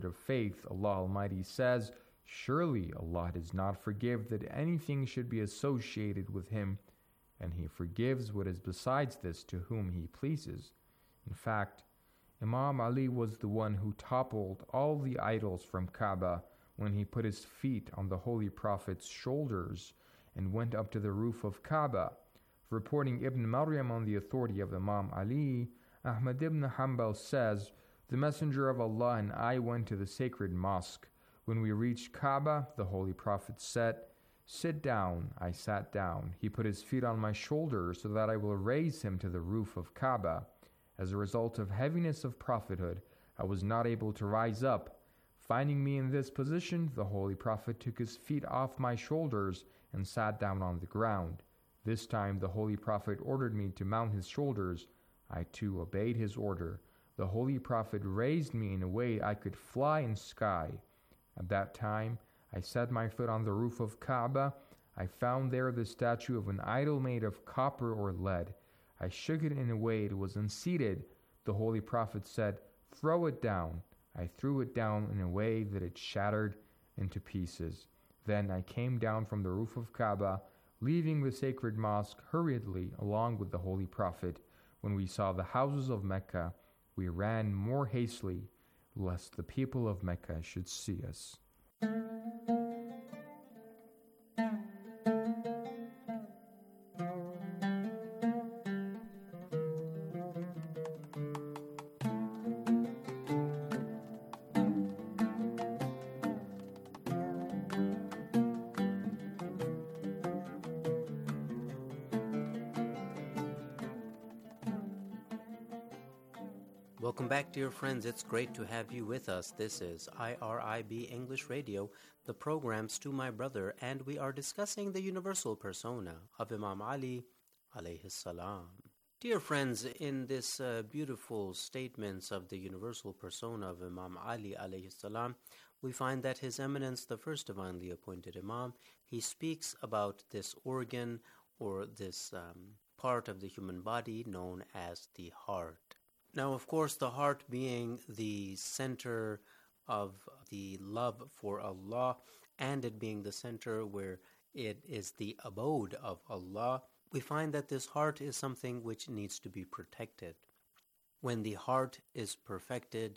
of faith, Allah Almighty says, "Surely Allah does not forgive that anything should be associated with Him, and He forgives what is besides this to whom He pleases." In fact, Imam Ali was the one who toppled all the idols from Kaaba when he put his feet on the Holy Prophet's shoulders and went up to the roof of Kaaba. Reporting Ibn Maryam on the authority of Imam Ali, Ahmad ibn Hanbal says, "The Messenger of Allah and I went to the sacred mosque. When we reached Kaaba, the Holy Prophet said, 'Sit down.' I sat down. He put his feet on my shoulders so that I will raise him to the roof of Kaaba. As a result of heaviness of prophethood, I was not able to rise up. Finding me in this position, the Holy Prophet took his feet off my shoulders and sat down on the ground. This time the Holy Prophet ordered me to mount his shoulders. I too obeyed his order. The Holy Prophet raised me in a way I could fly in sky. At that time, I set my foot on the roof of Kaaba. I found there the statue of an idol made of copper or lead. I shook it in a way it was unseated. The Holy Prophet said, 'Throw it down.' I threw it down in a way that it shattered into pieces. Then I came down from the roof of Kaaba, leaving the sacred mosque hurriedly along with the Holy Prophet. When we saw the houses of Mecca, we ran more hastily, lest the people of Mecca should see us." Welcome back, dear friends. It's great to have you with us. This is IRIB English Radio, the program Stu My Brother, and we are discussing the universal persona of Imam Ali alayhi salam. Dear friends, in this beautiful statements of the universal persona of Imam Ali alayhi salam, we find that His Eminence, the first divinely appointed Imam, he speaks about this organ or this part of the human body known as the heart. Now, of course, the heart being the center of the love for Allah and it being the center where it is the abode of Allah, we find that this heart is something which needs to be protected. When the heart is perfected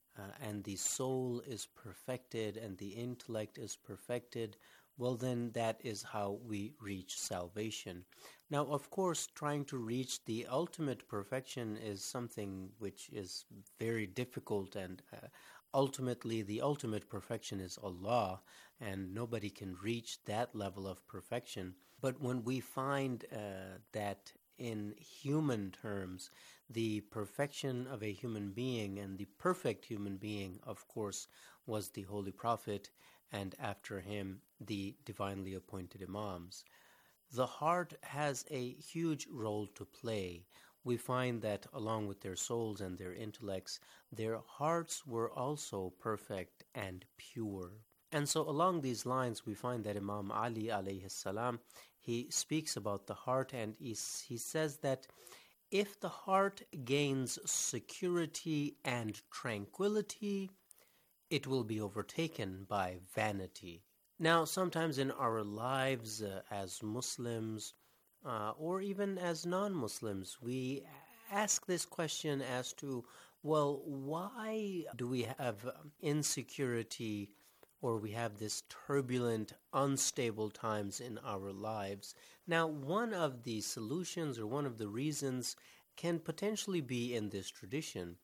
and the soul is perfected and the intellect is perfected, well then that is how we reach salvation. Now, of course, trying to reach the ultimate perfection is something which is very difficult, and ultimately the ultimate perfection is Allah, and nobody can reach that level of perfection. But when we find that in human terms, the perfection of a human being and the perfect human being, of course, was the Holy Prophet, and after him, the divinely appointed Imams. The heart has a huge role to play. We find that along with their souls and their intellects, their hearts were also perfect and pure. And so along these lines, we find that Imam Ali alayhi salam, he speaks about the heart, and he says that if the heart gains security and tranquility, it will be overtaken by vanity. Now, sometimes in our lives as Muslims or even as non-Muslims, we ask this question as to, well, why do we have insecurity or we have this turbulent, unstable times in our lives? Now, one of the solutions or one of the reasons can potentially be in this tradition,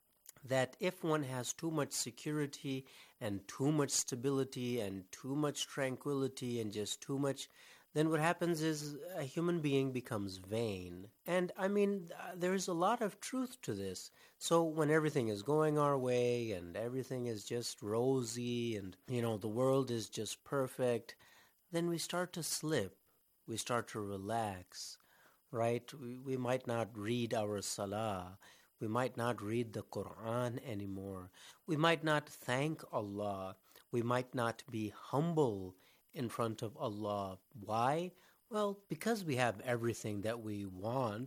that if one has too much security and too much stability and too much tranquility and just too much, then what happens is a human being becomes vain. And I mean, there is a lot of truth to this. So when everything is going our way and everything is just rosy and, the world is just perfect, then we start to slip. We start to relax, right? We might not read our salah. We might not read the Quran anymore. We might not thank Allah. We might not be humble in front of Allah. Why? Well, because we have everything that we want,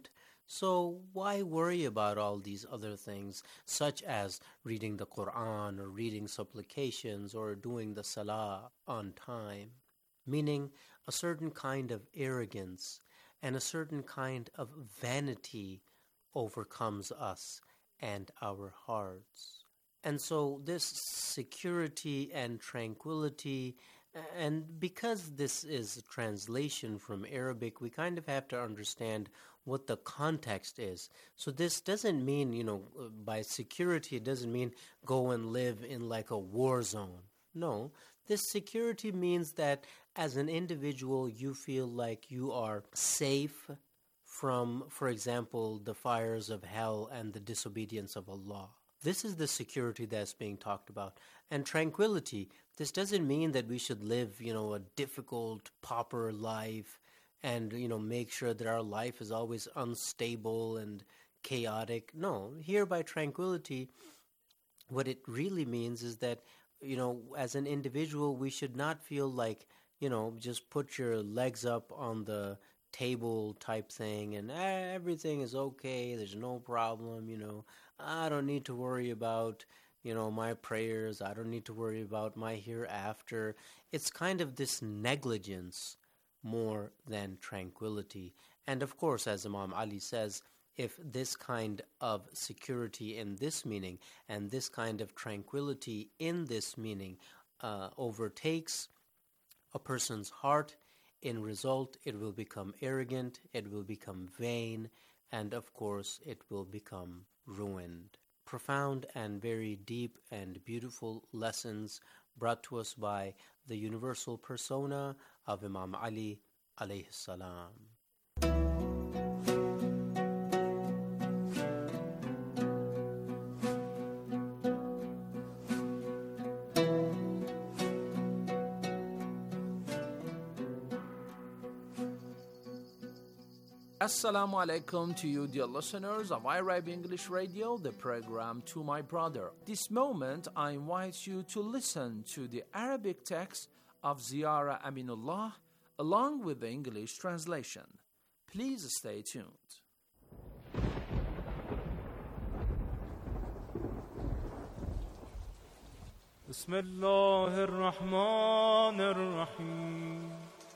So why worry about all these other things, such as reading the Quran or reading supplications or doing the Salah on time? Meaning a certain kind of arrogance and a certain kind of vanity overcomes us and our hearts. And so this security and tranquility, and because this is a translation from Arabic, we kind of have to understand what the context is. So this doesn't mean, by security, it doesn't mean go and live in like a war zone. No, this security means that as an individual, you feel like you are safe from, for example, the fires of hell and the disobedience of Allah. This is the security that's being talked about. And tranquility, this doesn't mean that we should live, a difficult pauper life and, make sure that our life is always unstable and chaotic. No, here by tranquility, what it really means is that, as an individual, we should not feel like, just put your legs up on the table type thing and everything is okay, there's no problem, I don't need to worry about, my prayers, I don't need to worry about my hereafter. It's kind of this negligence more than tranquility. And of course, as Imam Ali says, if this kind of security in this meaning and this kind of tranquility in this meaning overtakes a person's heart, in result, it will become arrogant, it will become vain, and of course, it will become ruined. Profound and very deep and beautiful lessons brought to us by the universal persona of Imam Ali alayhi salam. Assalamu alaikum to you, dear listeners of IRIB English Radio, the program To My Brother. This moment, I invite you to listen to the Arabic text of Ziyara Aminullah along with the English translation. Please stay tuned. Bismillahir-Rahmanir-Rahim.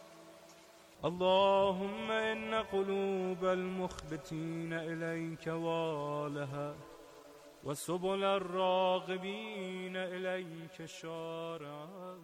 اللهم إن قلوب المخبتين إليك والها وسبل الراغبين إليك شارعا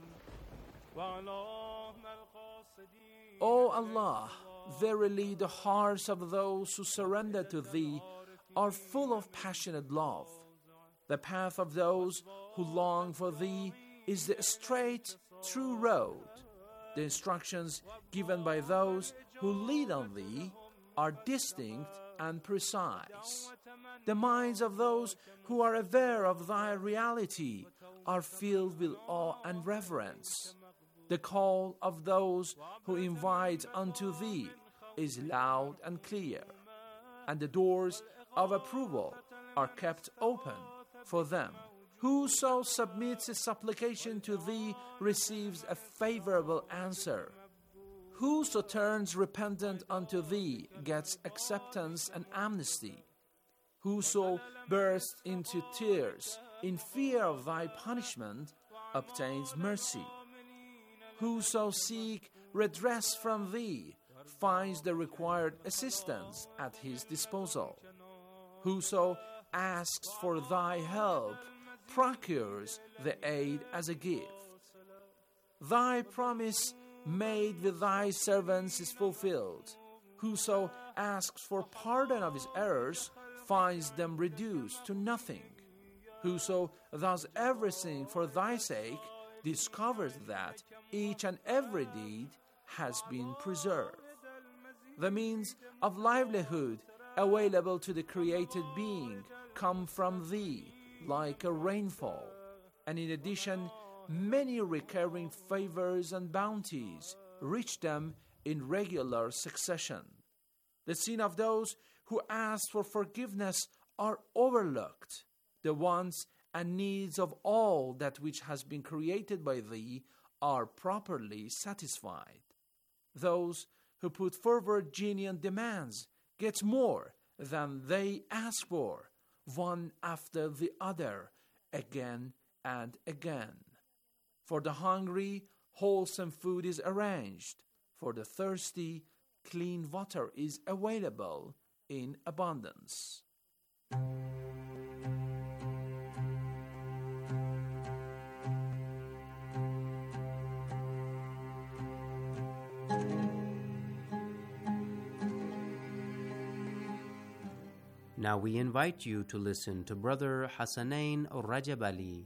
وعلام القاصدين. O Allah, verily the hearts of those who surrender to Thee are full of passionate love. The path of those who long for Thee is the straight, true road. The instructions given by those who lead on Thee are distinct and precise. The minds of those who are aware of Thy reality are filled with awe and reverence. The call of those who invite unto Thee is loud and clear, and the doors of approval are kept open for them. Whoso submits a supplication to Thee receives a favorable answer. Whoso turns repentant unto Thee gets acceptance and amnesty. Whoso bursts into tears in fear of Thy punishment obtains mercy. Whoso seek redress from Thee finds the required assistance at his disposal. Whoso asks for Thy help procures the aid as a gift. Thy promise made with Thy servants is fulfilled. Whoso asks for pardon of his errors finds them reduced to nothing. Whoso does everything for Thy sake discovers that each and every deed has been preserved. The means of livelihood available to the created being come from Thee like a rainfall, and in addition, many recurring favors and bounties reach them in regular succession. The sin of those who ask for forgiveness are overlooked. The wants and needs of all that which has been created by Thee are properly satisfied. Those who put forward genuine demands get more than they ask for, one after the other, again and again. For the hungry, wholesome food is arranged. For the thirsty, clean water is available in abundance. Now we invite you to listen to Brother Hassanain Rajab Ali.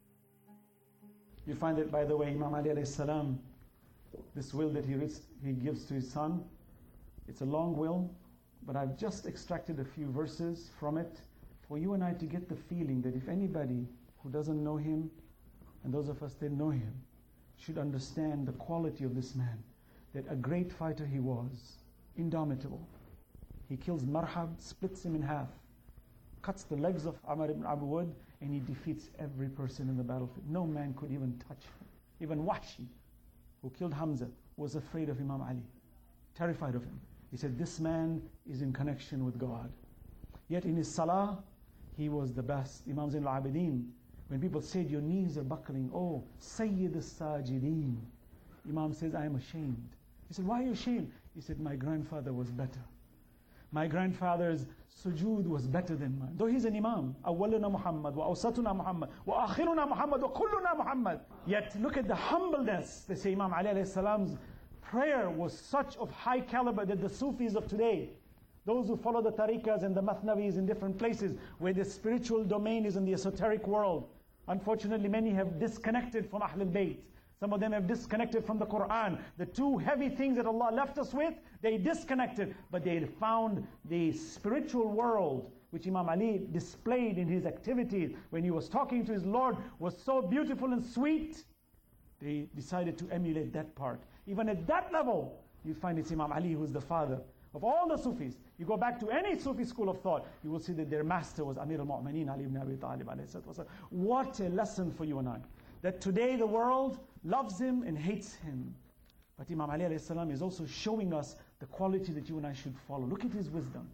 You find that, by the way, Imam Ali alayhi salam, this will that he gives to his son, it's a long will, but I've just extracted a few verses from it for you and I to get the feeling that if anybody who doesn't know him, and those of us that know him, should understand the quality of this man, that a great fighter he was, indomitable. He kills Marhab, splits him in half, cuts the legs of Amr ibn Abu Wud, and he defeats every person in the battlefield. No man could even touch him. Even Wahshi, who killed Hamza, was afraid of Imam Ali, terrified of him. He said, this man is in connection with God. Yet in his salah, he was the best. Imam Zain al-Abidin, when people said, your knees are buckling, oh, Sayyid al-Sajideen, Imam says, I am ashamed. He said, why are you ashamed? He said, my grandfather was better. My grandfather's sujood was better than mine. Though he's an imam, awwaluna Muhammad, wa awsatuna Muhammad, wa akhiruna Muhammad, wa kulluna Muhammad. Yet look at the humbleness. They say Imam Ali alayhi salam's prayer was such of high caliber that the Sufis of today, those who follow the tariqas and the mathnawis in different places where the spiritual domain is in the esoteric world, unfortunately many have disconnected from Ahlul Bayt. Some of them have disconnected from the Quran. The two heavy things that Allah left us with, they disconnected. But they found the spiritual world, which Imam Ali displayed in his activities when he was talking to his Lord, was so beautiful and sweet. They decided to emulate that part. Even at that level, you find it's Imam Ali who's the father of all the Sufis. You go back to any Sufi school of thought, you will see that their master was Amir al-Mu'mineen Ali ibn Abi Talib alayhi salatu. What a lesson for you and I. That today the world loves him and hates him. But Imam Ali alayhi salam is also showing us the quality that you and I should follow. Look at his wisdom.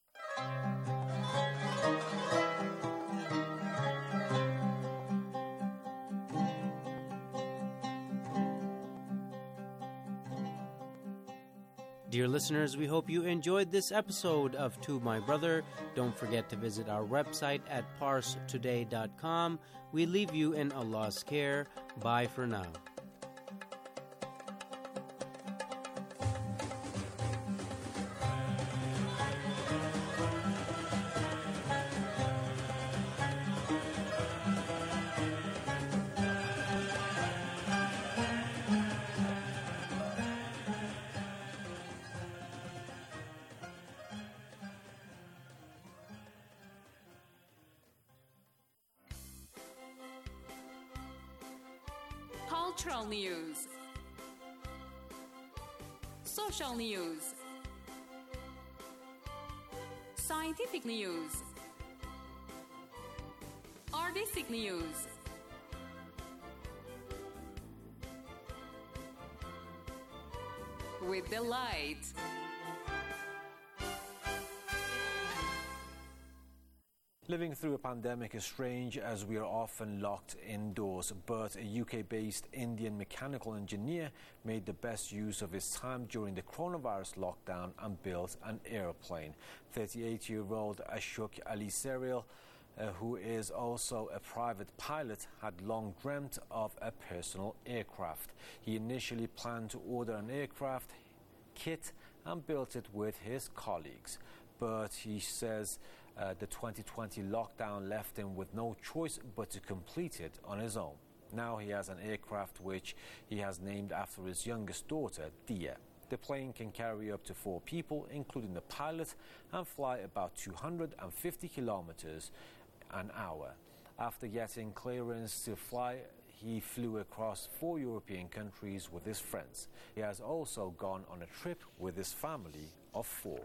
Dear listeners, we hope you enjoyed this episode of To My Brother. Don't forget to visit our website at parstoday.com. We leave you in Allah's care. Bye for now. Cultural news, social news, scientific news, artistic news, with delight. Living through a pandemic is strange as we are often locked indoors, but a UK-based Indian mechanical engineer made the best use of his time during the coronavirus lockdown and built an airplane. 38-year-old Ashok Ali Serial, who is also a private pilot, had long dreamt of a personal aircraft. He initially planned to order an aircraft kit and built it with his colleagues, but he says the 2020 lockdown left him with no choice but to complete it on his own. Now he has an aircraft which he has named after his youngest daughter, Dia. The plane can carry up to 4 people, including the pilot, and fly about 250 kilometers an hour. After getting clearance to fly, he flew across 4 European countries with his friends. He has also gone on a trip with his family of 4.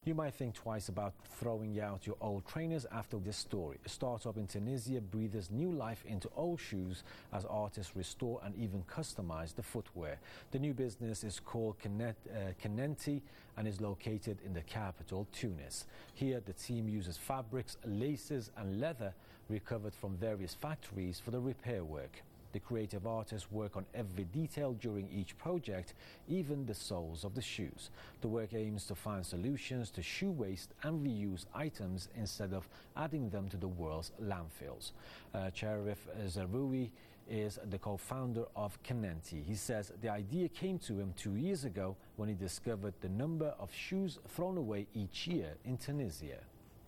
You might think twice about throwing out your old trainers after this story. A startup in Tunisia breathes new life into old shoes as artists restore and even customize the footwear. The new business is called Kenenti and is located in the capital, Tunis. Here, the team uses fabrics, laces and leather recovered from various factories for the repair work. The creative artists work on every detail during each project, even the soles of the shoes. The work aims to find solutions to shoe waste and reuse items instead of adding them to the world's landfills. Cherif Zaroui is the co-founder of Kenenti. He says the idea came to him 2 years ago when he discovered the number of shoes thrown away each year in Tunisia.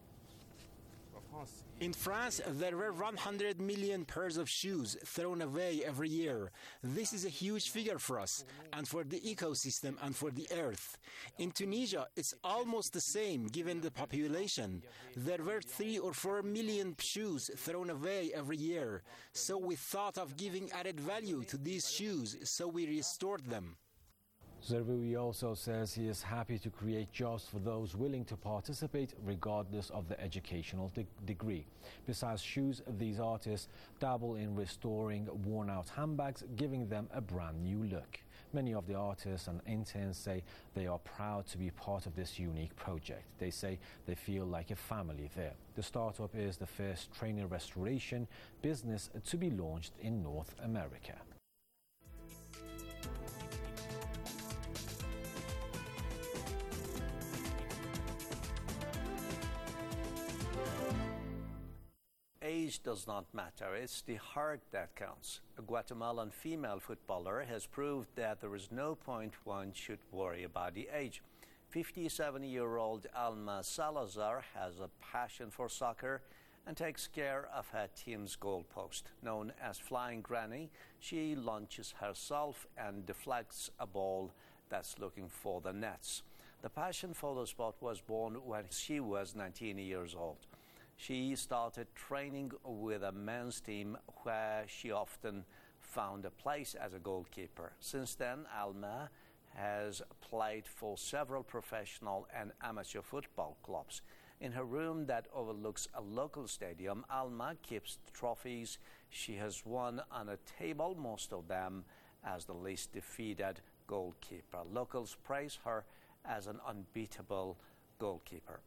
In France, there were 100 million pairs of shoes thrown away every year. This is a huge figure for us, and for the ecosystem and for the earth. In Tunisia, it's almost the same given the population. There were 3 or 4 million shoes thrown away every year. So we thought of giving added value to these shoes, so we restored them. Zaroui also says he is happy to create jobs for those willing to participate regardless of the educational degree. Besides shoes, these artists dabble in restoring worn-out handbags, giving them a brand new look. Many of the artists and interns say they are proud to be part of this unique project. They say they feel like a family there. The startup is the first trainer restoration business to be launched in North America. Age does not matter, it's the heart that counts. A Guatemalan female footballer has proved that there is no point one should worry about the age. 57-year-old Alma Salazar has a passion for soccer and takes care of her team's goalpost. Known as Flying Granny, she launches herself and deflects a ball that's looking for the nets. The passion for the sport was born when she was 19 years old. She started training with a men's team where she often found a place as a goalkeeper. Since then, Alma has played for several professional and amateur football clubs. In her room that overlooks a local stadium, Alma keeps trophies she has won on a table, most of them as the least defeated goalkeeper. Locals praise her as an unbeatable goalkeeper.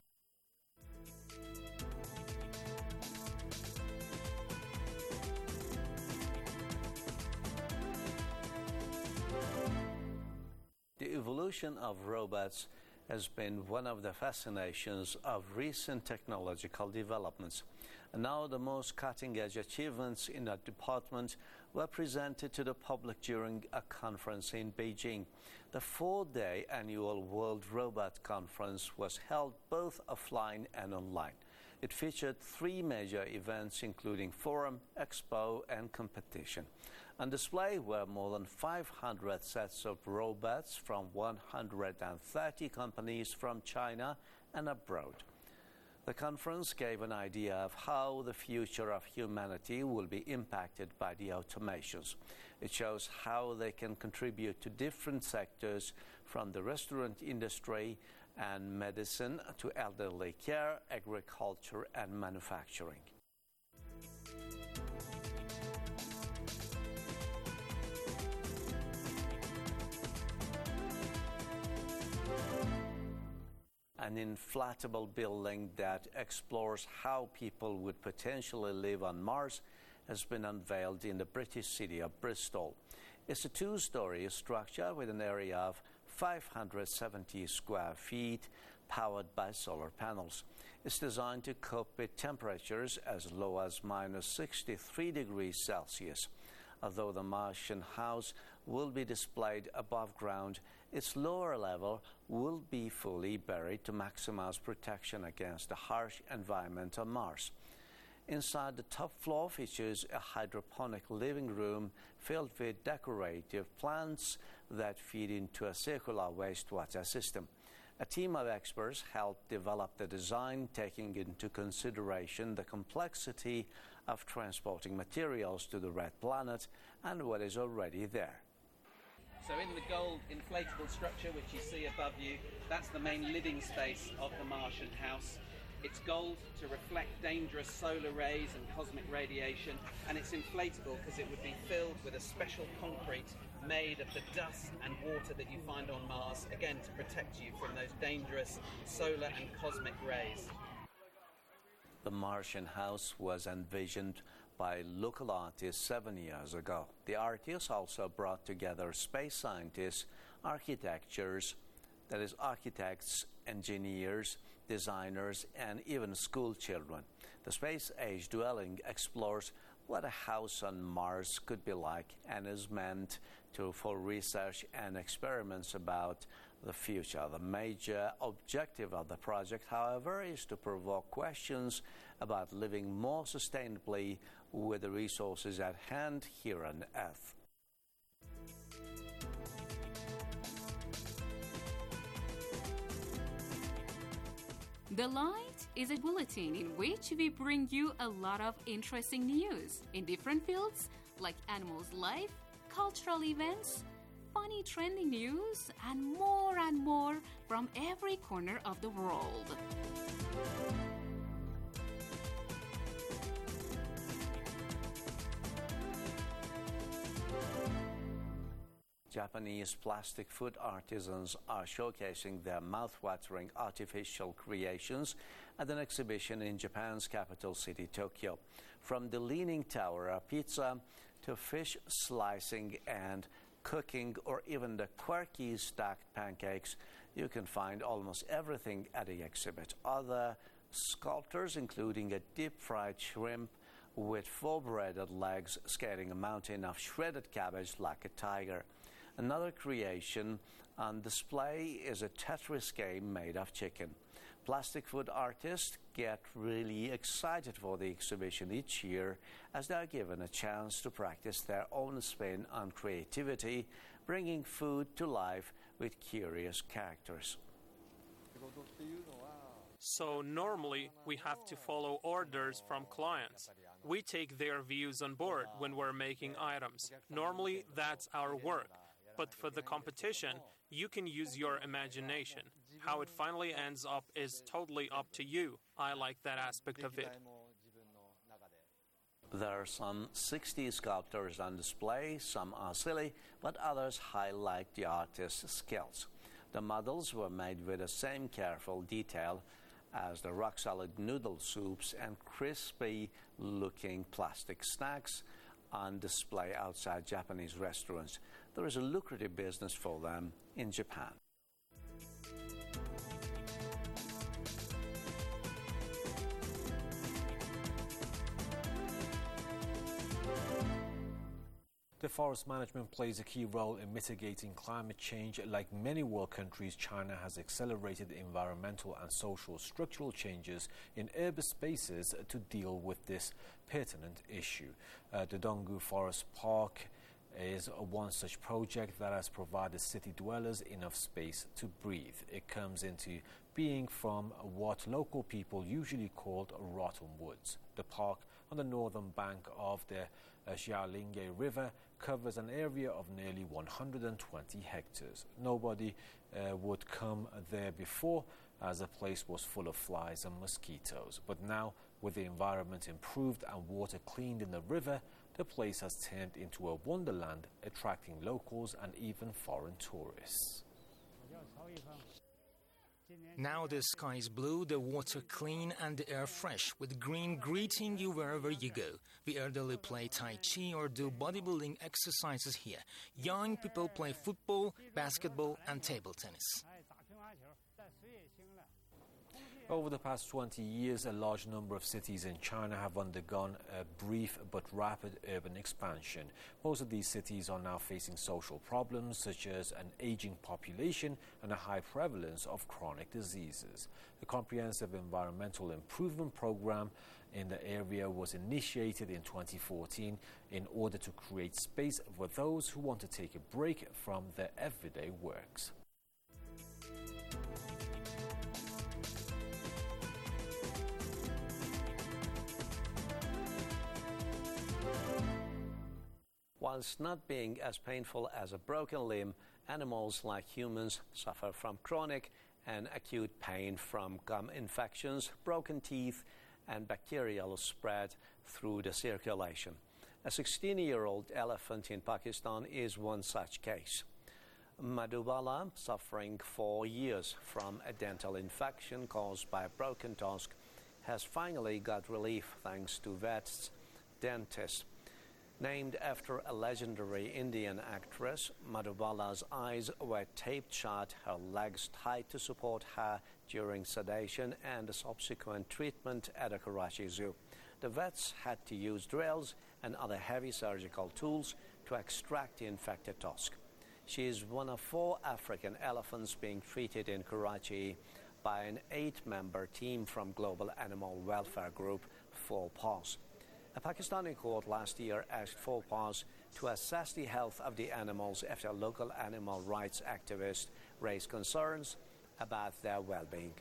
The evolution of robots has been one of the fascinations of recent technological developments. And now the most cutting-edge achievements in that department were presented to the public during a conference in Beijing. The 4-day annual World Robot Conference was held both offline and online. It featured 3 major events, including forum, expo, and competition. On display were more than 500 sets of robots from 130 companies from China and abroad. The conference gave an idea of how the future of humanity will be impacted by the automations. It shows how they can contribute to different sectors, from the restaurant industry and medicine to elderly care, agriculture, and manufacturing. An inflatable building that explores how people would potentially live on Mars has been unveiled in the British city of Bristol. It's a 2-story structure with an area of 570 square feet, powered by solar panels. It's designed to cope with temperatures as low as minus 63 degrees Celsius. Although the Martian house will be displayed above ground, its lower level will be fully buried to maximize protection against the harsh environment on Mars. Inside, the top floor features a hydroponic living room filled with decorative plants that feed into a circular wastewater system. A team of experts helped develop the design, taking into consideration the complexity of transporting materials to the red planet and what is already there. So in the gold inflatable structure which you see above you, that's the main living space of the Martian house. It's gold to reflect dangerous solar rays and cosmic radiation, and it's inflatable because it would be filled with a special concrete made of the dust and water that you find on Mars, again to protect you from those dangerous solar and cosmic rays. The Martian house was envisioned by local artists 7 years ago. The artists also brought together space scientists, architects, engineers, designers, and even school children. The space-age dwelling explores what a house on Mars could be like and is meant for research and experiments about the future. The major objective of the project, however, is to provoke questions about living more sustainably with the resources at hand here on Earth. The Light is a bulletin in which we bring you a lot of interesting news in different fields like animals' life, cultural events, funny trending news, and more from every corner of the world. Japanese plastic food artisans are showcasing their mouth-watering artificial creations at an exhibition in Japan's capital city, Tokyo. From the Leaning Tower of pizza to fish slicing and cooking, or even the quirky stacked pancakes, you can find almost everything at the exhibit. Other sculptors, including a deep-fried shrimp with full breaded legs scaling a mountain of shredded cabbage like a tiger. Another creation on display is a Tetris game made of chicken. Plastic food artists get really excited for the exhibition each year as they are given a chance to practice their own spin on creativity, bringing food to life with curious characters. So normally we have to follow orders from clients. We take their views on board when we're making items. Normally that's our work. But for the competition, you can use your imagination. How it finally ends up is totally up to you. I like that aspect of it. There are some 60 sculptures on display. Some are silly, but others highlight the artist's skills. The models were made with the same careful detail as the rock-solid noodle soups and crispy-looking plastic snacks on display outside Japanese restaurants. There is a lucrative business for them in Japan. The forest management plays a key role in mitigating climate change. Like many world countries, China has accelerated environmental and social structural changes in urban spaces to deal with this pertinent issue. The Donggu Forest Park is one such project that has provided city dwellers enough space to breathe. It comes into being from what local people usually call rotten woods. The park on the northern bank of the Xiaolinge River covers an area of nearly 120 hectares. Nobody would come there before, as the place was full of flies and mosquitoes. But now, with the environment improved and water cleaned in the river, the place has turned into a wonderland, attracting locals and even foreign tourists. Now the sky is blue, the water clean, and the air fresh, with green greeting you wherever you go. The elderly play Tai Chi or do bodybuilding exercises here. Young people play football, basketball, and table tennis. Over the past 20 years, a large number of cities in China have undergone a brief but rapid urban expansion. Most of these cities are now facing social problems such as an aging population and a high prevalence of chronic diseases. A comprehensive environmental improvement program in the area was initiated in 2014 in order to create space for those who want to take a break from their everyday works. Whilst not being as painful as a broken limb, animals like humans suffer from chronic and acute pain from gum infections, broken teeth, and bacterial spread through the circulation. A 16-year-old elephant in Pakistan is one such case. Madhubala, suffering for years from a dental infection caused by a broken tusk, has finally got relief thanks to vet's dentist. Named after a legendary Indian actress, Madhubala's eyes were taped shut, her legs tied to support her during sedation and the subsequent treatment at a Karachi zoo. The vets had to use drills and other heavy surgical tools to extract the infected tusk. She is one of 4 African elephants being treated in Karachi by an 8-member team from global animal welfare group 4Paws. A Pakistani court last year asked 4Paws to assess the health of the animals after local animal rights activists raised concerns about their well-being.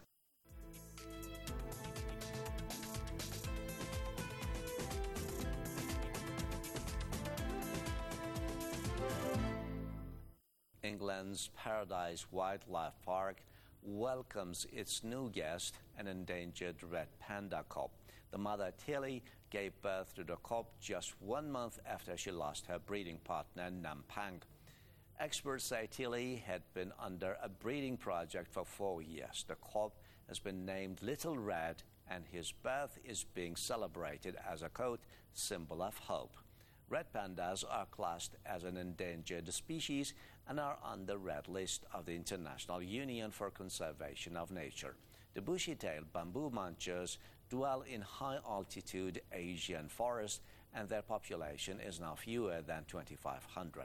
England's Paradise Wildlife Park welcomes its new guest, an endangered red panda cub. The mother, Tilly, gave birth to the cub just 1 month after she lost her breeding partner, Nampang. Experts say Tilly had been under a breeding project for 4 years. The cub has been named Little Red, and his birth is being celebrated as a quote, symbol of hope. Red pandas are classed as an endangered species and are on the red list of the International Union for Conservation of Nature. The bushy-tailed bamboo munchers dwell in high-altitude Asian forests, and their population is now fewer than 2,500.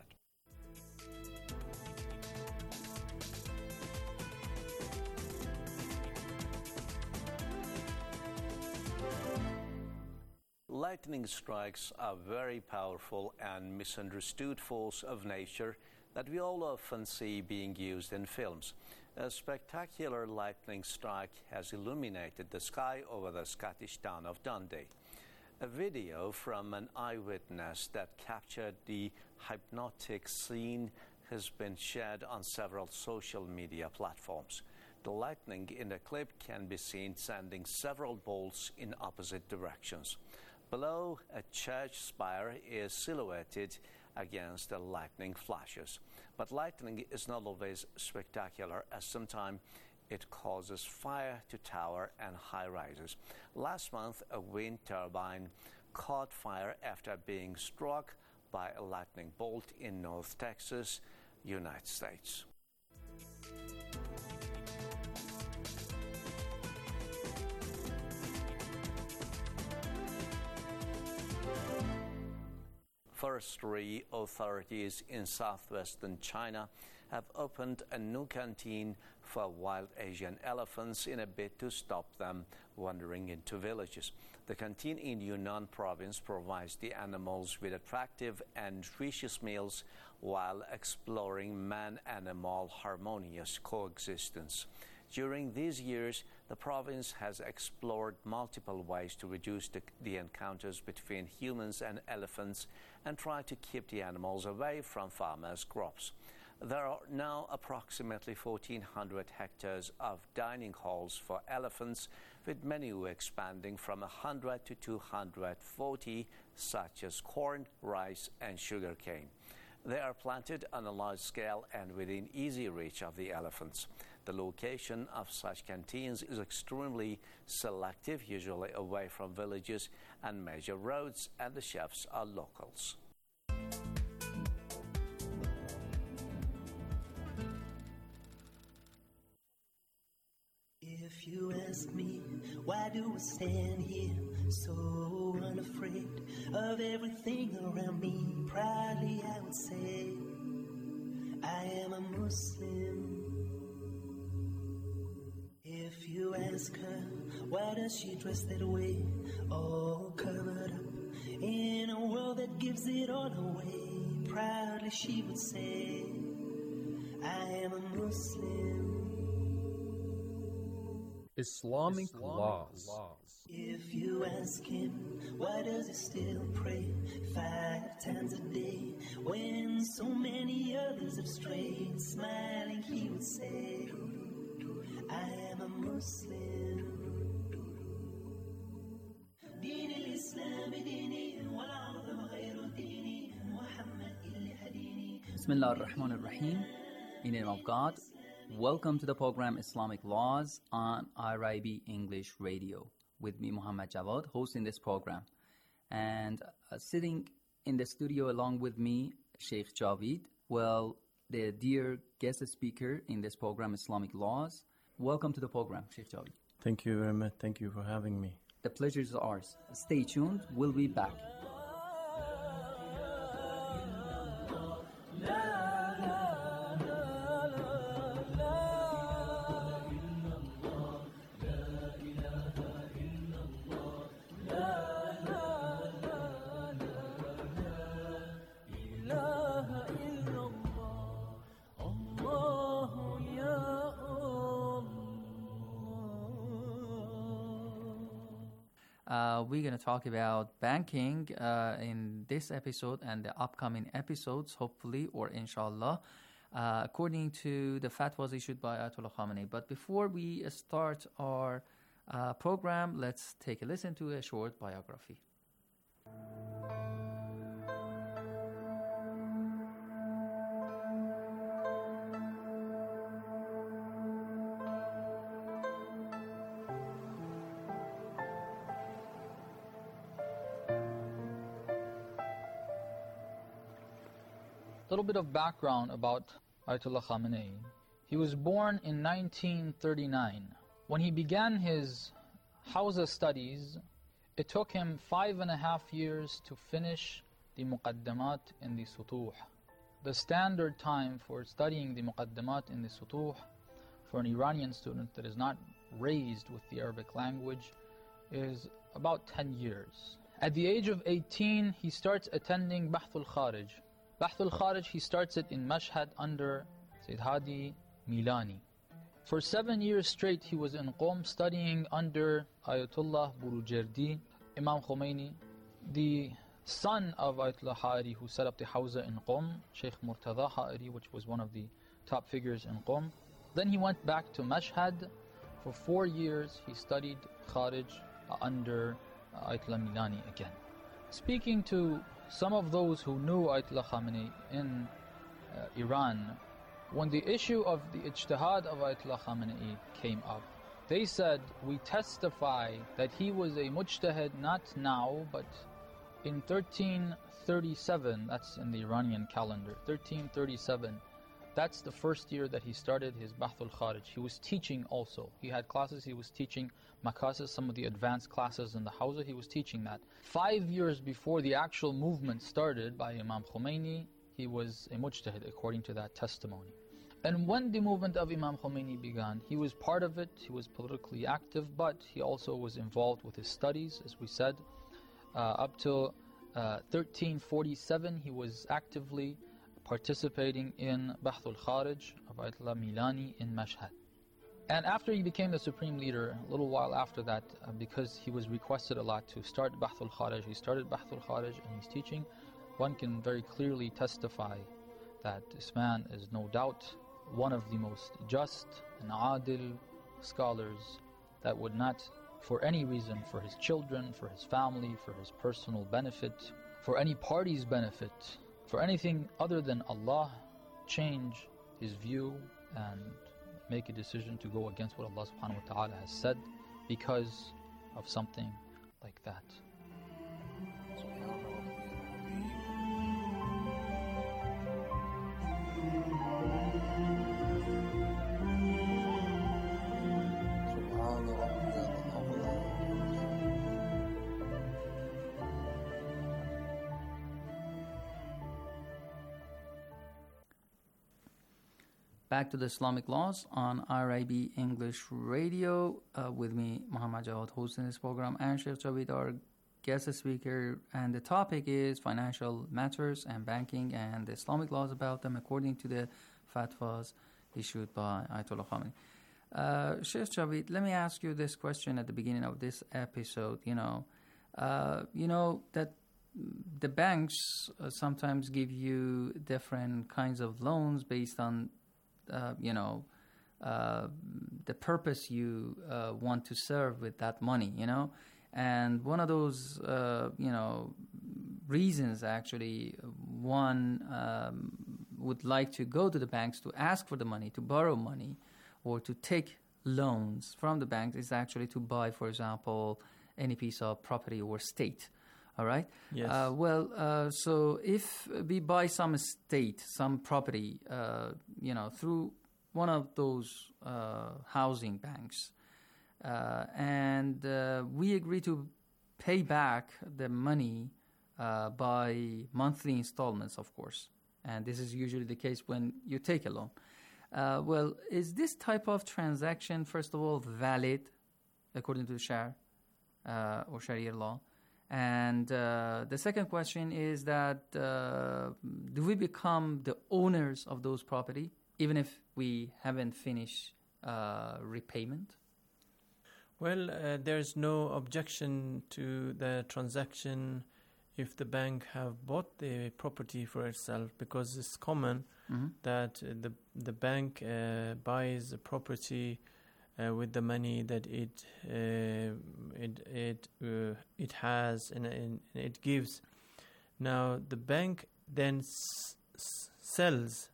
Lightning strikes are a very powerful and misunderstood force of nature that we all often see being used in films. A spectacular lightning strike has illuminated the sky over the Scottish town of Dundee. A video from an eyewitness that captured the hypnotic scene has been shared on several social media platforms. The lightning in the clip can be seen sending several bolts in opposite directions. Below, a church spire is silhouetted against the lightning flashes. But lightning is not always spectacular, as sometimes it causes fire to tower and high-rises. Last month, a wind turbine caught fire after being struck by a lightning bolt in North Texas, United States. Forestry authorities in southwestern China have opened a new canteen for wild Asian elephants in a bid to stop them wandering into villages. The canteen in Yunnan province provides the animals with attractive and nutritious meals while exploring man-animal harmonious coexistence. During these years, the province has explored multiple ways to reduce the encounters between humans and elephants and try to keep the animals away from farmers' crops. There are now approximately 1,400 hectares of dining halls for elephants, with menu expanding from 100 to 240, such as corn, rice, and sugarcane. They are planted on a large scale and within easy reach of the elephants. The location of such canteens is extremely selective, usually away from villages and major roads, and the chefs are locals. If you ask me, why do I stand here so unafraid of everything around me? Proudly I would say, I am a Muslim. If you ask her, why does she dress that way, all covered up in a world that gives it all away? Proudly she would say, I am a Muslim. Islamic laws. If you ask him, why does he still pray 5 times a day when so many others have strayed? Smiling, he would say, I am a Muslim. دين الإسلام ديني والعظم غير ديني محمد اللي هديني. Bismillah ar-Rahman ar-Rahim. In the name of God, welcome to the program Islamic Laws on IRIB English Radio. With me, Muhammad Jawad, hosting this program. And sitting in the studio along with me, Sheikh Javid, well, the dear guest speaker in this program, Islamic Laws. Welcome to the program, Sheikh Javid. Thank you very much. Thank you for having me. The pleasure is ours. Stay tuned. We'll be back. We're going to talk about banking in this episode and the upcoming episodes, hopefully, or inshallah, according to the fatwas issued by Ayatollah Khamenei. But before we start our program, let's take a listen to a short biography. A little bit of background about Ayatollah Khamenei. He was born in 1939. When he began his Hawza studies, it took him 5.5 years to finish the Muqaddamat in the Sutuh. The standard time for studying the Muqaddamat in the Sutuh for an Iranian student that is not raised with the Arabic language is about 10 years. At the age of 18, he starts attending Bahthul Kharij. Bahthul Kharij, he starts it in Mashhad under Sayyid Hadi Milani. For 7 years straight, he was in Qom studying under Ayatollah Burujerdi, Imam Khomeini, the son of Ayatollah Ha'ari who set up the Hawza in Qom, Sheikh Murtada Ha'ari, which was one of the top figures in Qom. Then he went back to Mashhad. For 4 years, he studied Kharij under Ayatollah Milani again. Speaking to some of those who knew Ayatollah Khamenei in Iran, when the issue of the ijtihad of Ayatollah Khamenei came up, they said, we testify that he was a mujtahid not now, but in 1337, that's in the Iranian calendar, 1337, that's the first year that he started his Bahthul Kharij. He was teaching also. He had classes, he was teaching Makasis, some of the advanced classes in the Hawza, he was teaching that. 5 years before the actual movement started by Imam Khomeini, he was a mujtahid according to that testimony. And when the movement of Imam Khomeini began, he was part of it, he was politically active, but he also was involved with his studies, as we said. Up till 1347, he was actively participating in Bahthul Kharij of Ayatollah Milani in Mashhad. And after he became the supreme leader, a little while after that, because he was requested a lot to start Bahthul Kharij, he started Bahthul Kharij and he's teaching. One can very clearly testify that this man is no doubt one of the most just and adil scholars that would not, for any reason, for his children, for his family, for his personal benefit, for any party's benefit, for anything other than Allah, change his view and make a decision to go against what Allah subhanahu wa ta'ala has said because of something like that. Back to the Islamic Laws on IRIB English Radio with me, Muhammad Jawad, hosting this program, and Sheikh Javid, our guest speaker. And the topic is financial matters and banking and the Islamic laws about them according to the fatwas issued by Ayatollah Khamenei. Sheikh Javed, let me ask you this question at the beginning of this episode. You know that the banks sometimes give you different kinds of loans based on, the purpose you want to serve with that money, And one of those, reasons actually, one would like to go to the banks to ask for the money, to borrow money, or to take loans from the banks is actually to buy, for example, any piece of property or estate. All right? Yes. So if we buy some estate, some property, through one of those housing banks, and we agree to pay back the money by monthly installments, of course. And this is usually the case when you take a loan. Is this type of transaction, first of all, valid according to the Shar or Sharia law? And the second question is that do we become the owners of those property even if we haven't finished repayment? Well, there's no objection to the transaction if the bank have bought the property for itself, because it's common that the bank buys a property with the money that it has and it gives. Now the bank then sells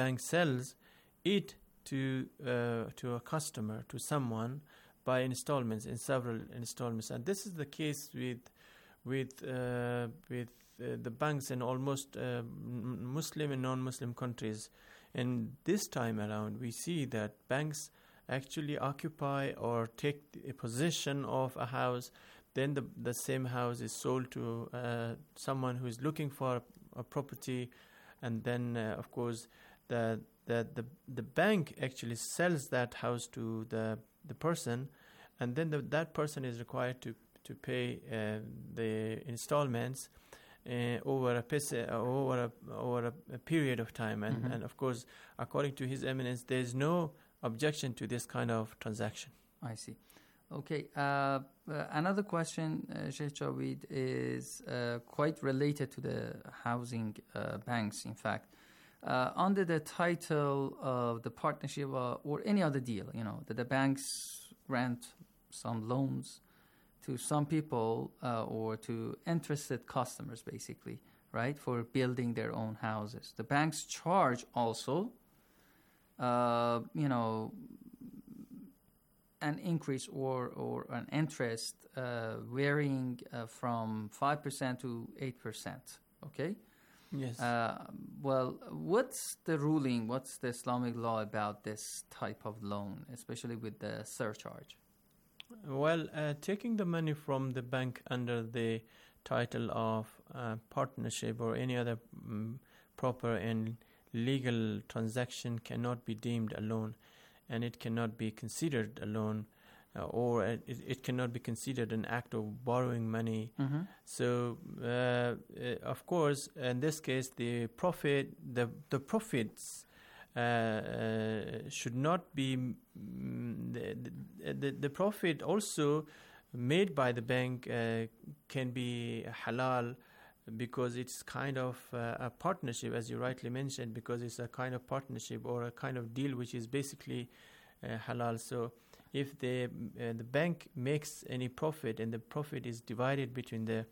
it to a customer, to someone, by installments, in several installments. And this is the case with the banks in almost Muslim and non-Muslim countries. And this time around, we see that banks actually occupy or take a possession of a house. Then the same house is sold to someone who is looking for a property, and then of course the bank actually sells that house to the person, and then that person is required to pay the installments over a period of time, and of course, according to His Eminence, there is no objection to this kind of transaction. I see. Okay. Another question, Sheikh Javed, is quite related to the housing banks, in fact. Under the title of the partnership or any other deal, that the banks grant some loans to some people or to interested customers, basically, right, for building their own houses. The banks charge also, an increase or an interest varying from 5% to 8%, okay? Yes. What's the ruling, what's the Islamic law about this type of loan, especially with the surcharge? Well, taking the money from the bank under the title of partnership or any other proper and legal transaction cannot be deemed a loan, and it cannot be considered a loan, or it cannot be considered an act of borrowing money. So, of course, in this case, the profits should not be the profit also made by the bank can be halal, because it's kind of a partnership, as you rightly mentioned, because it's a kind of partnership or a kind of deal which is basically halal. So if the bank makes any profit and the profit is divided between the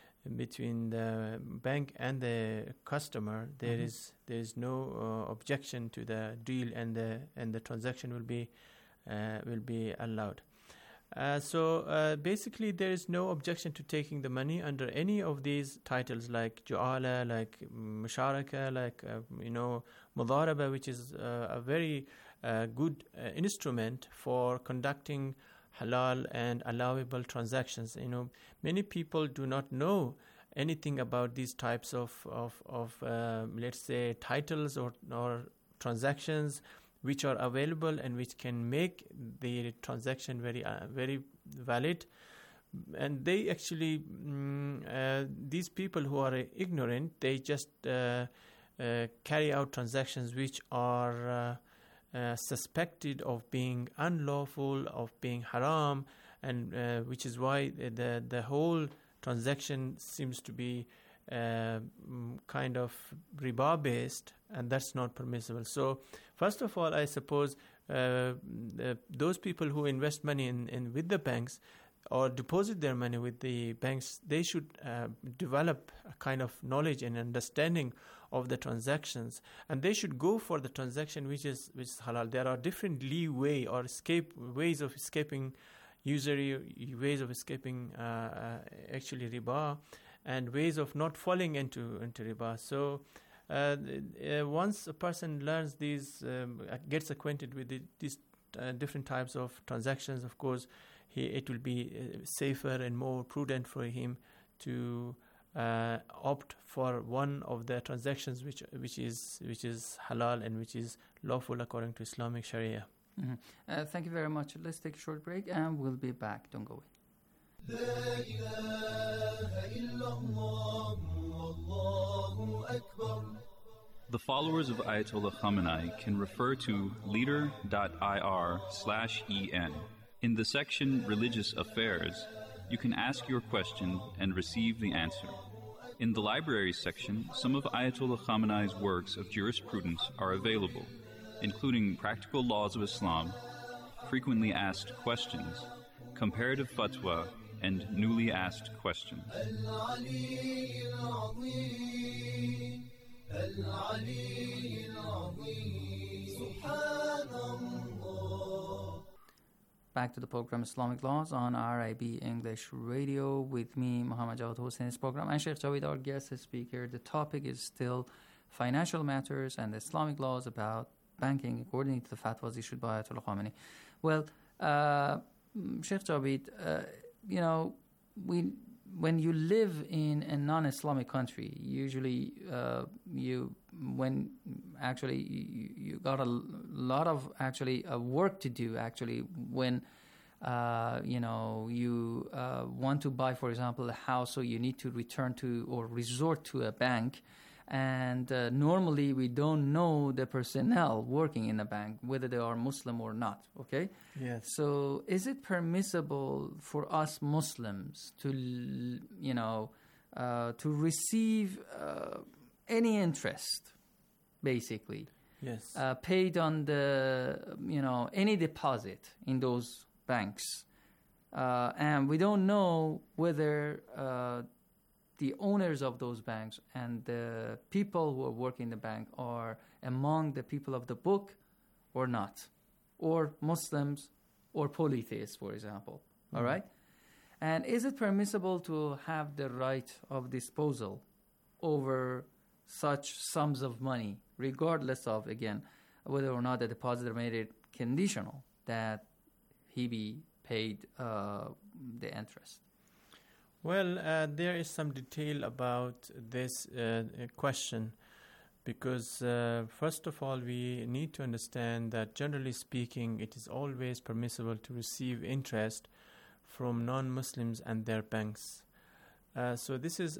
bank and the customer, there is no objection to the deal, and the transaction will be allowed. So basically, there is no objection to taking the money under any of these titles, like Ju'ala, like Musharaka, like Mudaraba, which is a very good instrument for conducting halal and allowable transactions. Many people do not know anything about these types of let's say titles or transactions which are available and which can make the transaction very valid. And they actually these people who are ignorant, they just carry out transactions which are suspected of being unlawful, of being haram, and which is why the whole transaction seems to be kind of riba based, and that's not permissible. So first of all, I suppose those people who invest money in with the banks or deposit their money with the banks, they should develop a kind of knowledge and understanding of the transactions, and they should go for the transaction which is halal. There are different leeway or ways of escaping usury, ways of escaping actually riba, and ways of not falling into riba. So once a person learns these, gets acquainted with these different types of transactions, of course, it will be safer and more prudent for him to opt for one of the transactions which is halal and which is lawful according to Islamic Sharia. Mm-hmm. Thank you very much. Let's take a short break and we'll be back. Don't go away. The followers of Ayatollah Khamenei can refer to leader.ir/en. In the section Religious Affairs, you can ask your question and receive the answer. In the Libraries section, some of Ayatollah Khamenei's works of jurisprudence are available, including Practical Laws of Islam, Frequently Asked Questions, Comparative Fatwa, and Newly Asked Questions. Back to the program Islamic Laws on RIB English Radio with me, Muhammad Jawad Hossein. This program and Sheikh Jaweed, our guest speaker. The topic is still financial matters and Islamic laws about banking according to the fatwas issued by Ayatollah Khamenei. Well, Sheikh Jaweed, when you live in a non-Islamic country, usually you got a lot of work to do when you want to buy, for example, a house, so you need to return to or resort to a bank. And normally we don't know the personnel working in the bank, whether they are Muslim or not, okay? Yes. So is it permissible for us Muslims to receive any interest, basically? Yes. Paid on the, any deposit in those banks. And we don't know whether the owners of those banks and the people who are working in the bank are among the people of the book or not, or Muslims or polytheists, for example. Mm-hmm. All right? And is it permissible to have the right of disposal over such sums of money, regardless of, again, whether or not the depositor made it conditional that he be paid the interest? Well, there is some detail about this question because, first of all, we need to understand that, generally speaking, it is always permissible to receive interest from non-Muslims and their banks. So this is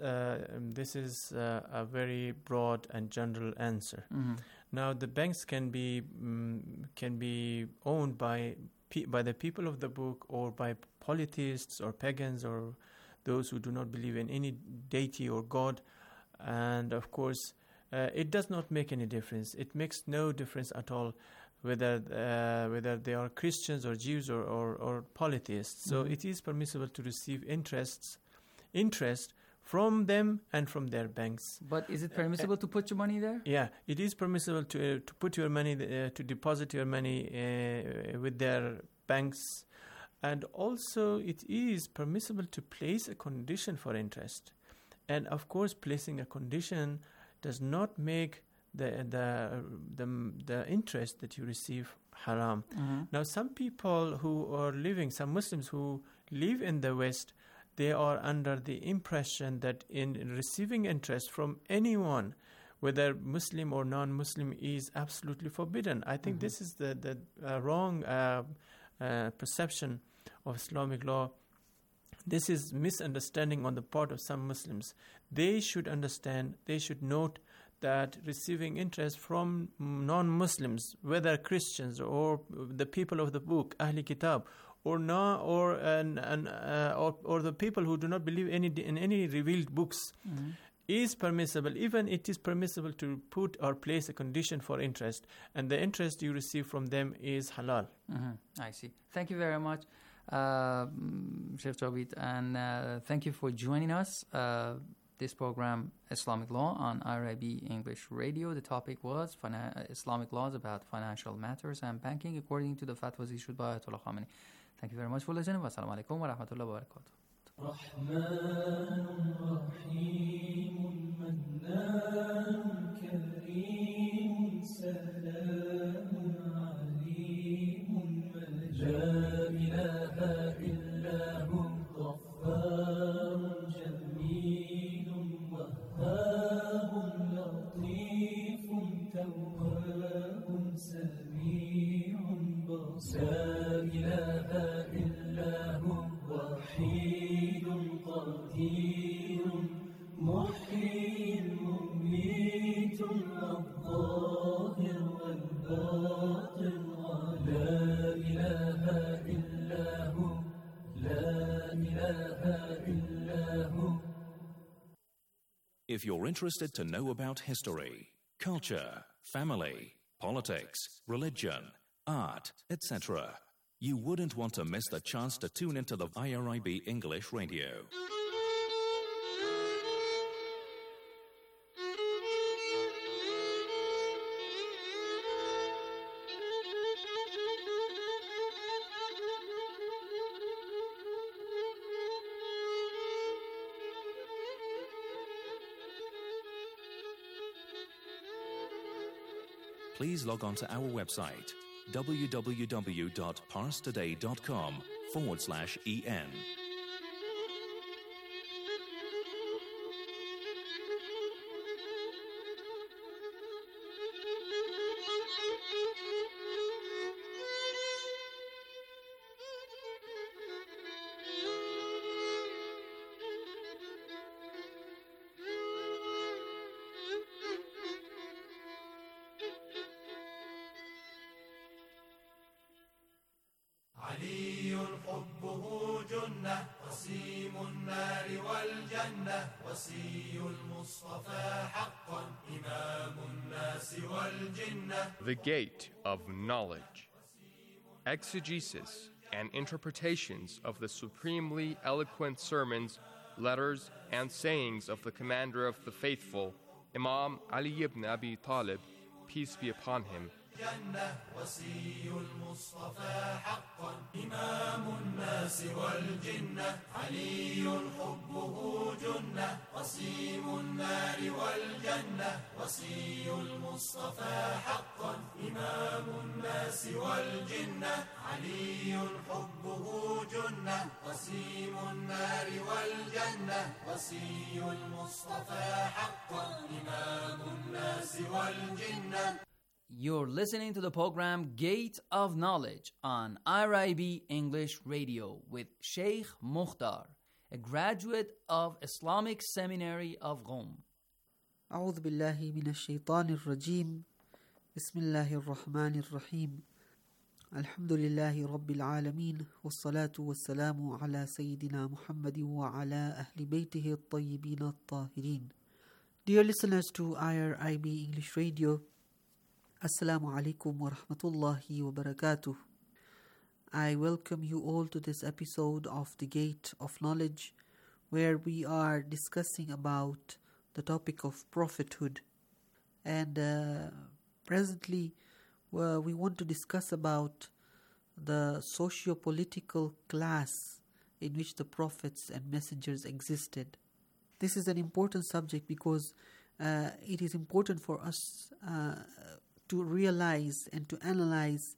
a very broad and general answer. Mm-hmm. Now, the banks can be owned by the people of the book or by polytheists or pagans or those who do not believe in any deity or God. And of course, it does not make any difference. It makes no difference at all whether they are Christians or Jews or polytheists. So it is permissible to receive interest from them and from their banks. But is it permissible to put your money there? Yeah, it is permissible to put your money, to deposit your money with their banks. And also, it is permissible to place a condition for interest. And of course, placing a condition does not make the interest that you receive haram. Mm-hmm. Now, some people some Muslims who live in the West, they are under the impression that in receiving interest from anyone, whether Muslim or non-Muslim, is absolutely forbidden. I think this is the wrong perception of Islamic law. This is misunderstanding on the part of some Muslims. They should understand, they should note that receiving interest from non-Muslims, whether Christians or the people of the book, Ahli Kitab, or the people who do not believe in any revealed books, is permissible. Even it is permissible to put or place a condition for interest, and the interest you receive from them is halal. I see. Thank you very much, Sheikh Jawid, and thank you for joining us. This program, Islamic Law, on IRIB English Radio. The topic was Islamic laws about financial matters and banking according to the fatwas issued by Ayatollah Khamenei. Thank you very much for listening. Wassalamu alaikum wa rahmatullahi wa barakatuh. If you're interested to know about history, culture, family, politics, religion, art, etc., you wouldn't want to miss the chance to tune into the IRIB English Radio. Please log on to our website, www.parstoday.com/en. علي حبه جنة قسيم النار والجنة وصي المصطفى حقا إمام الناس والجنة. The Gate of Knowledge. Exegesis and interpretations of the supremely eloquent sermons, letters, and sayings of the Commander of the Faithful, Imam Ali ibn Abi Talib, peace be upon him. جنة وصي المصطفى حقا إمام الناس والجنة علي حبه جنة قسيم النار والجنة وصي المصطفى حقا إمام الناس والجنة علي حبه جنة قسيم النار والجنة وصي المصطفى حقا إمام الناس والجنة. You're listening to the program Gate of Knowledge on IRIB English Radio with Sheikh Mukhtar, a graduate of Islamic Seminary of Qom. أعوذ بالله من الشيطان الرجيم بسم الله الرحمن الرحيم الحمد لله رب العالمين والصلاة والسلام على سيدنا محمد وعلى أهل بيته الطيبين الطاهرين. Dear listeners to IRIB English Radio, Assalamu alaikum wa rahmatullahi wa barakatuh. I welcome you all to this episode of The Gate of Knowledge, where we are discussing about the topic of prophethood. And presently, we want to discuss about the socio-political class in which the prophets and messengers existed. This is an important subject because it is important for us to realize and to analyze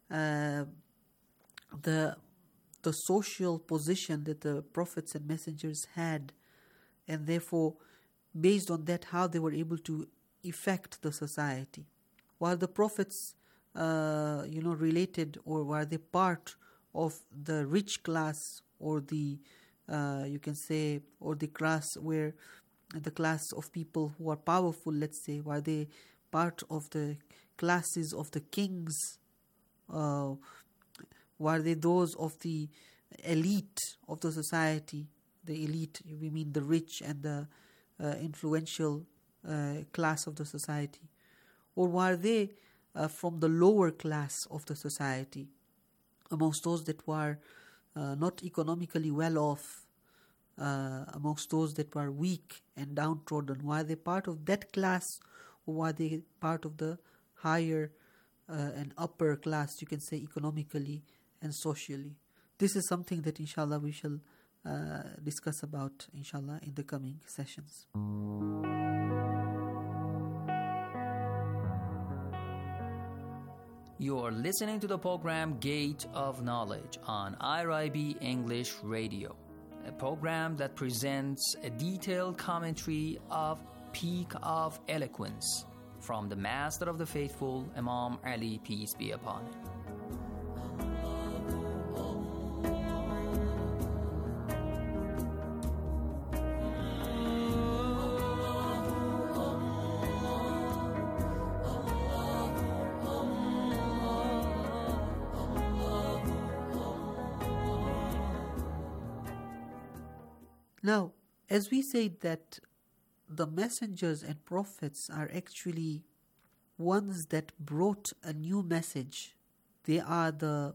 the social position that the prophets and messengers had, and therefore, based on that, how they were able to affect the society. While the prophets, related, or were they part of the rich class, or the you can say, or the class where the class of people who are powerful, let's say? Were they part of the classes of the kings? Were they those of the elite of the society? The elite, we mean the rich and the influential class of the society. Or were they from the lower class of the society, amongst those that were not economically well off, amongst those that were weak and downtrodden? Were they part of that class, or were they part of the higher and upper class, you can say, economically and socially? This is something that inshallah we shall discuss about, inshallah, in the coming sessions. You are listening to the program Gate of Knowledge on IRIB English Radio, a program that presents a detailed commentary of Peak of Eloquence from the Master of the Faithful, Imam Ali, peace be upon him. Now, as we said that the messengers and prophets are actually ones that brought a new message. They are the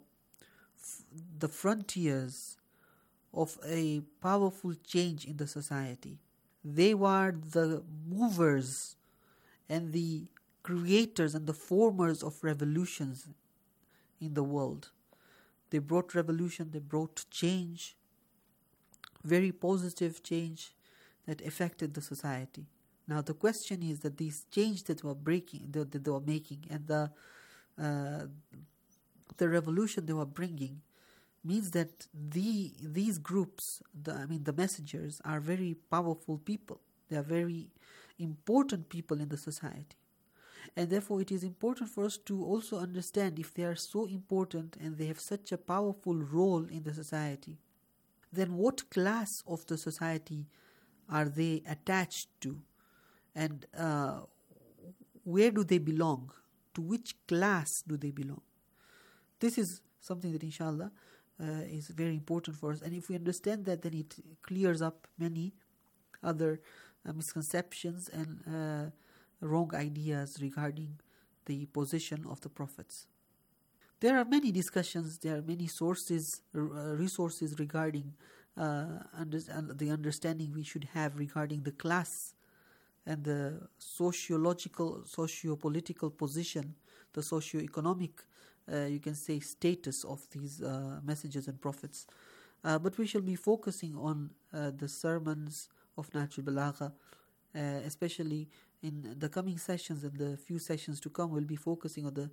frontiers of a powerful change in the society. They were the movers and the creators and the formers of revolutions in the world. They brought revolution, they brought change, very positive change that affected the society. Now the question is that these change that were breaking, that they were making, and the revolution they were bringing, means that these groups, the messengers, are very powerful people. They are very important people in the society. And therefore it is important for us to also understand, if they are so important and they have such a powerful role in the society, then what class of the society are they attached to? And where do they belong? To which class do they belong? This is something that inshallah is very important for us. And if we understand that, then it clears up many other misconceptions and wrong ideas regarding the position of the prophets. There are many discussions, there are many resources regarding the understanding we should have regarding the class and the socio-political position, the socio-economic, you can say, status of these messengers and prophets. But we shall be focusing on the sermons of Nahjul Balagha, especially in the coming sessions and the few sessions to come. We'll be focusing on the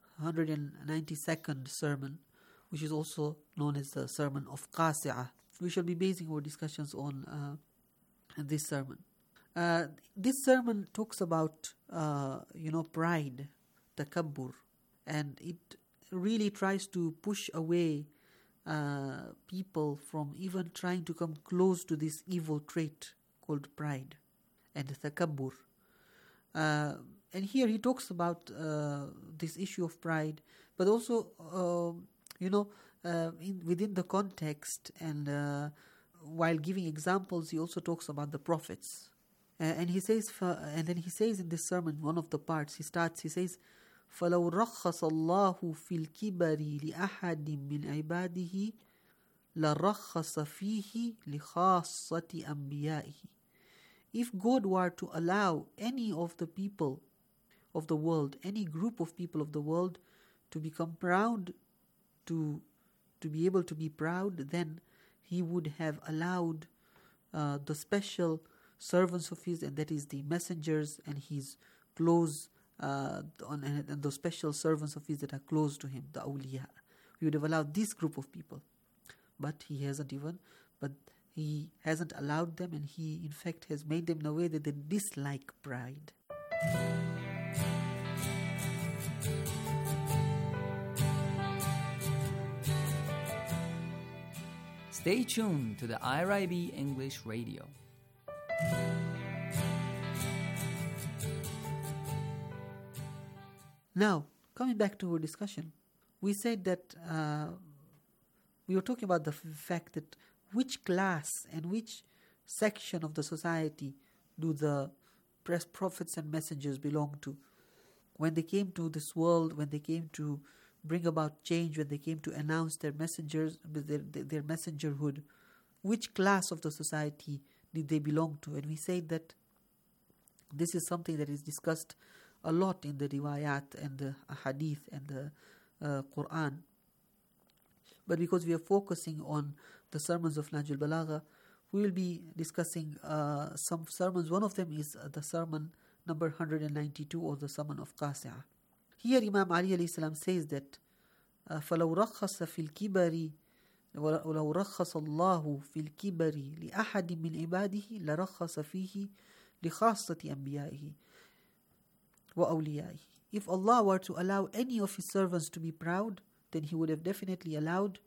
192nd sermon, which is also known as the Sermon of Qasi'ah. We shall be basing our discussions on this sermon. This sermon talks about, pride, takabbur, and it really tries to push away people from even trying to come close to this evil trait called pride and takabbur. And here he talks about this issue of pride, but also, within the context, and while giving examples, he also talks about the prophets. And he says, and then he says in this sermon, one of the parts, he says, فَلَوْ رَخَّصَ اللَّهُ فِي الْكِبَرِ لِأَحَدٍ مِّنْ عِبَادِهِ لَرَخَّصَ فِيهِ لِخَاصَّةِ أَنْبِيَائِهِ. If God were to allow any of the people of the world, any group of people of the world, to become proud, to be able to be proud, then he would have allowed the special servants of his, and that is the messengers and his close, and the special servants of his that are close to him, the awliya. He would have allowed this group of people, but he hasn't allowed them, and he in fact has made them in a way that they dislike pride. Stay tuned to the IRIB English Radio. Now, coming back to our discussion, we said that we were talking about the fact that which class and which section of the society do the prophets and messengers belong to. When they came to this world, when they came to bring about change, when they came to announce their messengers, their messengerhood, which class of the society did they belong to? And we said that this is something that is discussed a lot in the riwayat and the hadith and the Quran. But because we are focusing on the sermons of Nahjul Balagha, we will be discussing some sermons. One of them is the sermon number 192, or the sermon of Qasi'ah. Here Imam Ali alayhi salam says that فَلَوْ رَخَّصَ فِي الْكِبَرِ وَلَوْ رَخَّصَ اللَّهُ فِي الْكِبَرِ لِأَحَدٍ مِّنْ عِبَادِهِ لَرَخَّصَ فِيهِ لِخَاصَّةِ أَنْبِيَائِهِ وَأَوْلِيَائِهِ. If Allah were to allow any of His servants to be proud, then He would have definitely allowed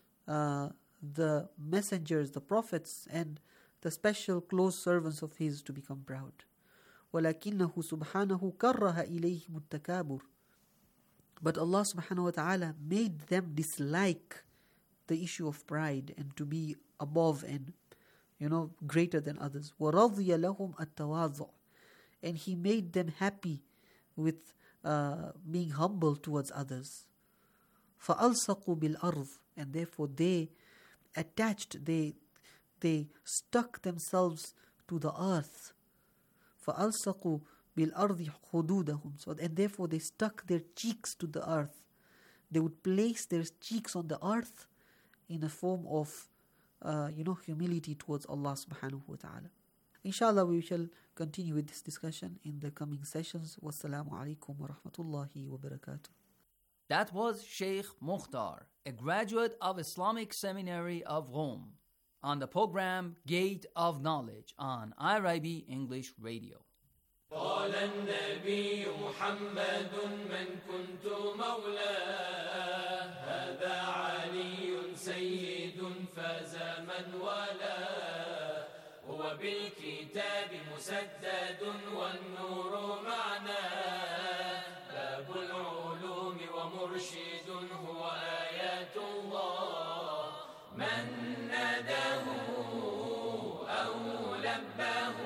the messengers, the prophets, and the special close servants of His to become proud. وَلَكِنَّهُ سُبْحَانَهُ كَرَّهَ إِلَيْهِمُ التَّكَابُرِ. But Allah subhanahu wa ta'ala made them dislike the issue of pride and to be above and greater than others. وَرَضِيَ لَهُمْ التَّوَاضُعِ. And He made them happy with being humble towards others. فَأَلْصَقُوا بِالْأَرْضِ. And therefore they attached, they stuck themselves to the earth. فَأَلْصَقُوا بِالْأَرْضِ خُدُودَهُمْ. And therefore they stuck their cheeks to the earth. They would place their cheeks on the earth in a form of humility towards Allah subhanahu wa ta'ala. Inshallah, we shall continue with this discussion in the coming sessions. Wassalamu alaikum wa rahmatullahi wa barakatuh. That was Sheikh Mukhtar, a graduate of Islamic Seminary of Rome, on the program Gate of Knowledge on IRIB English Radio. قال النبي محمد من كنت مولاه هذا علي سيد فاز من والاه هو بالكتاب مسدد والنور معناه باب العلوم ومرشد هو آيات الله من ناداه أو لباه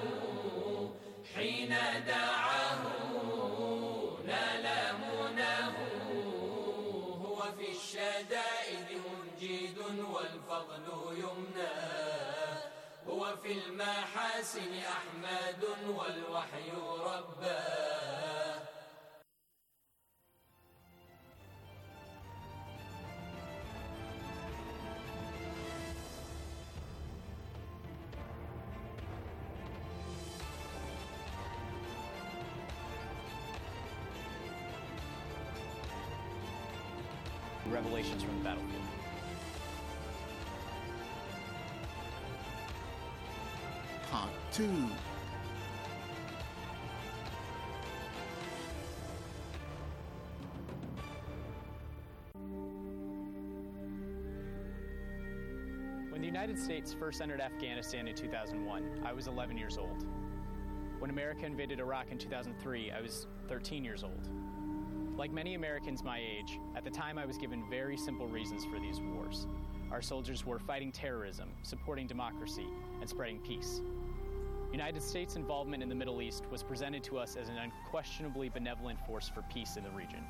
حين دعاه نال مناه هو في الشدائد منجد والفضل يمناه هو في المحاسن أحمد والوحي رباه. Revelations from the battlefield. Part 2. When the United States first entered Afghanistan in 2001, I was 11 years old. When America invaded Iraq in 2003, I was 13 years old. Like many Americans my age, at the time I was given very simple reasons for these wars. Our soldiers were fighting terrorism, supporting democracy, and spreading peace. United States involvement in the Middle East was presented to us as an unquestionably benevolent force for peace in the region.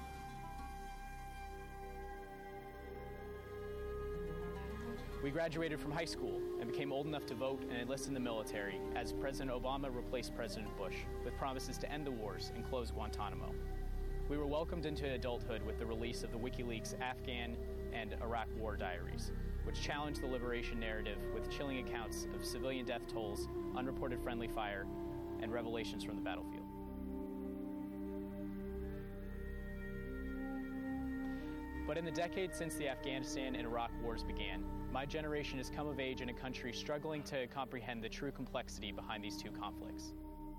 We graduated from high school and became old enough to vote and enlist in the military as President Obama replaced President Bush with promises to end the wars and close Guantanamo. We were welcomed into adulthood with the release of the WikiLeaks Afghan and Iraq War Diaries, which challenged the liberation narrative with chilling accounts of civilian death tolls, unreported friendly fire, and revelations from the battlefield. But in the decades since the Afghanistan and Iraq wars began, my generation has come of age in a country struggling to comprehend the true complexity behind these two conflicts.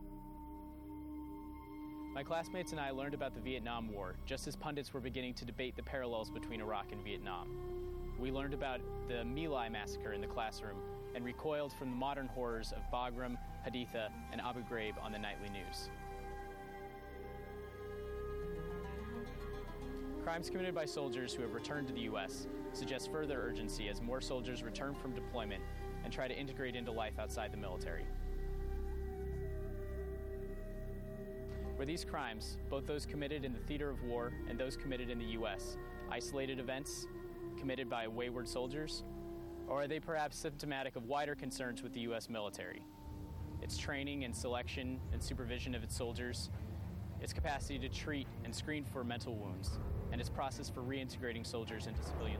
My classmates and I learned about the Vietnam War just as pundits were beginning to debate the parallels between Iraq and Vietnam. We learned about the My Lai massacre in the classroom and recoiled from the modern horrors of Bagram, Haditha, and Abu Ghraib on the nightly news. Crimes committed by soldiers who have returned to the U.S. suggest further urgency as more soldiers return from deployment and try to integrate into life outside the military. Were these crimes, both those committed in the theater of war and those committed in the U.S., isolated events committed by wayward soldiers? Or are they perhaps symptomatic of wider concerns with the U.S. military? Its training and selection and supervision of its soldiers, its capacity to treat and screen for mental wounds, and its process for reintegrating soldiers into civilian